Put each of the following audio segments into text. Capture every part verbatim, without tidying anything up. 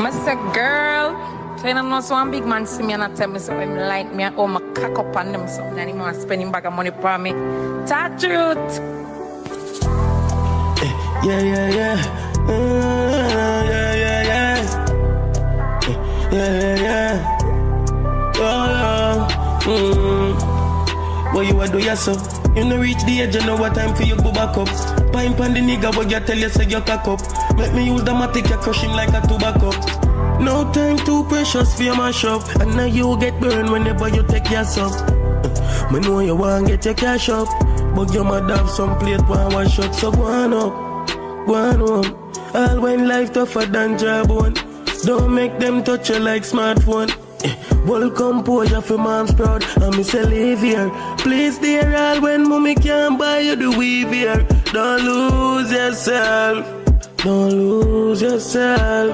I say, girl, so you know, so one big man see me and I tell me so when like me, oh, my cock up on them something and he want spending back of money for me. Talk truth. Yeah, yeah, yeah. Uh, yeah, yeah, yeah. Yeah, yeah, yeah. Oh, yeah. Mm. What you a do yourself? You no reach the edge, you know what time for you go back up. Pine pan the nigga, what you tell you say you cock up. Make me use the matic, you crush him like a tobacco. No time too precious for your mash up. And now you get burned whenever you take your sub. Me know you want get your cash up, but you might have some plate one one shot. So go on up, go on home. All when life tougher than job one. Don't make them touch you like smartphone. Well composure for mom's proud. And me say live here. Please dear all when mommy can't buy you the weave here. Don't lose yourself. Don't lose yourself.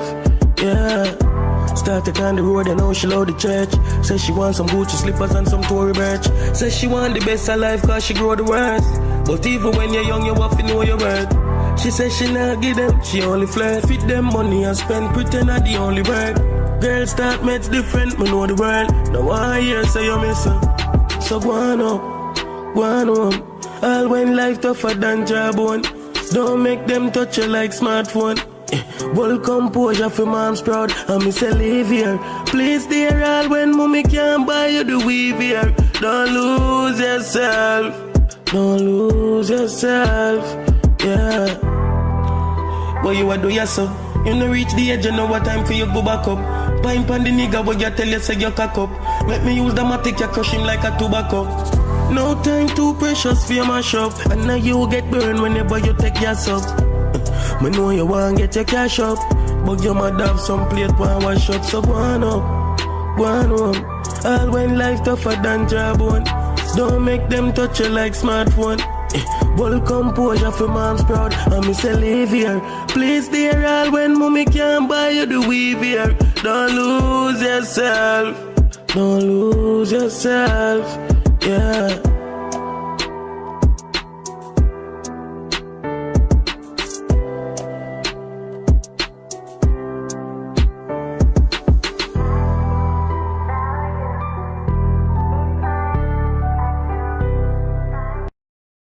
Yeah. Started on the road and now she love the church. Says she want some Gucci slippers and some Tory birch. Says she want the best of life cause she grow the worst. But even when you're young you have to know your worth. She says she not give them, she only flirt. Fit them money and spend, pretend not the only work. Girls start mates different, me know the world. Now I hear say you miss her. So go on up, go on home. All when life tougher than job one. Don't make them touch you like smartphone. Well composure for mom's proud. And me say live here. Please dear all when mommy can't buy you the weave here. Don't lose yourself. Don't lose yourself. Yeah. What you a do yourself? You no reach the edge, you know what time for you go back up. Pine pan the nigga, what you tell you say you cock up. Let me use the matic, you crush him like a tobacco. No time too precious for your mash up. And now you get burned whenever you take your sub. Me know you want get your cash up, but you might have some plate one one shot. So go on up, go on home. All when life tougher than job one. Don't make them touch you like smartphone. Well composure for mom's proud. And me say live here. Please dear all when mommy can't buy you the weave here. Don't lose yourself. Don't lose yourself. Yeah.